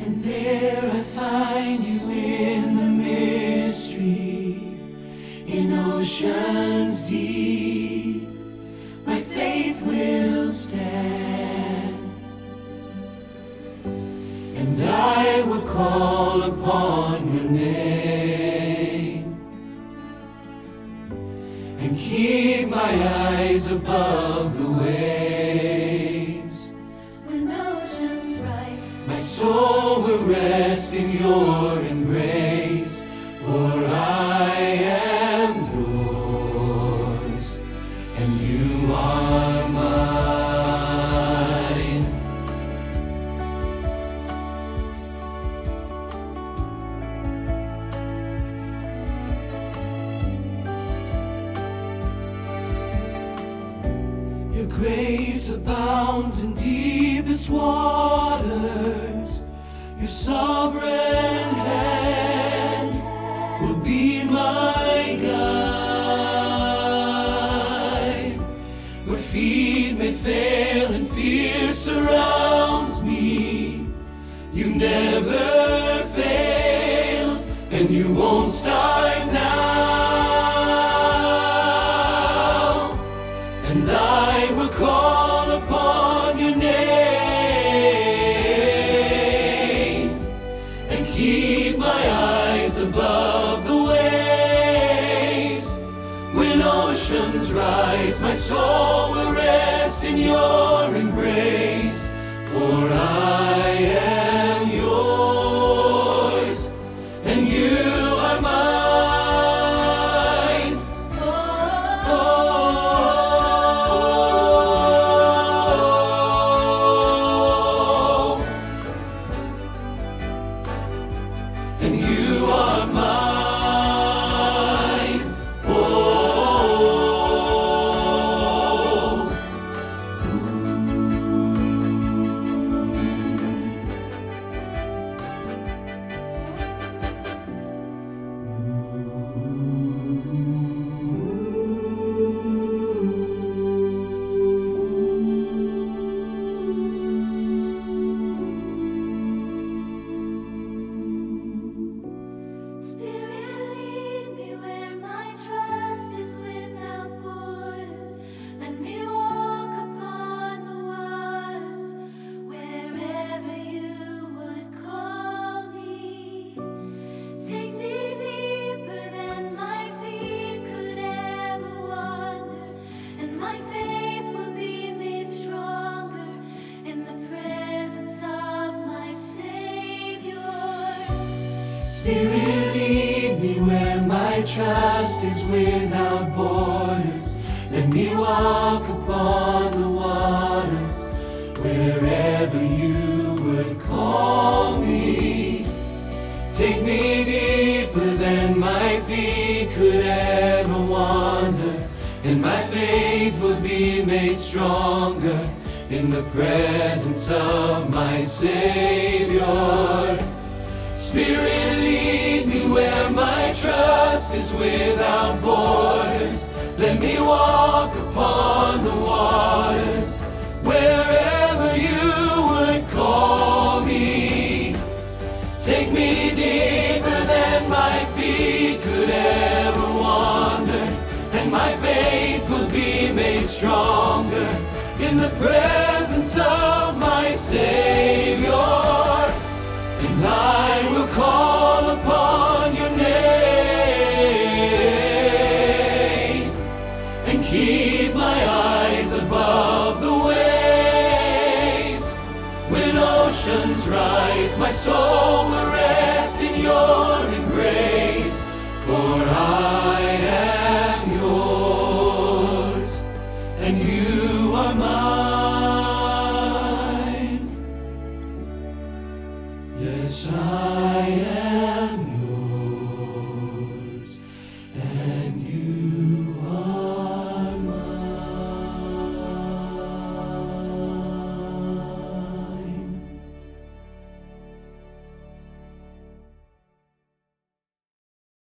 And there I find you in the mystery, in oceans deep. My faith will stand, and I will call upon your name, and keep my eyes above the waves. When oceans rise, My soul will rest in your embrace, for I am yours, and you are mine. Your grace abounds in deepest waters. Your sovereign hand will be my guide. Where feet may fail and fear surrounds me, you never fail, and you won't start now. And I will call upon your name, and keep my eyes above the waves. When oceans rise, my soul will rest in your embrace, for I am yours, and you are mine. And you are mine. Spirit, lead me where my trust is without borders. Let me walk upon the waters, wherever you would call me. Take me deeper than my feet could ever wander, and my faith will be made stronger in the presence of my Savior. Spirit, lead me where my trust is without borders. Let me walk upon the waters, wherever you would call me. Take me deeper than my feet could ever wander, and my faith will be made stronger in the presence of my Savior. Spirit, lead me where my trust is without borders. Let me walk upon the waters, wherever you would call me. Take me deeper than my feet could ever wander, and my faith will be made stronger in the presence of my Savior. And I will call upon your name, and keep my eyes above the waves. When oceans rise, my soul will rest in your embrace, for I am yours, and you are mine. Yes, I am.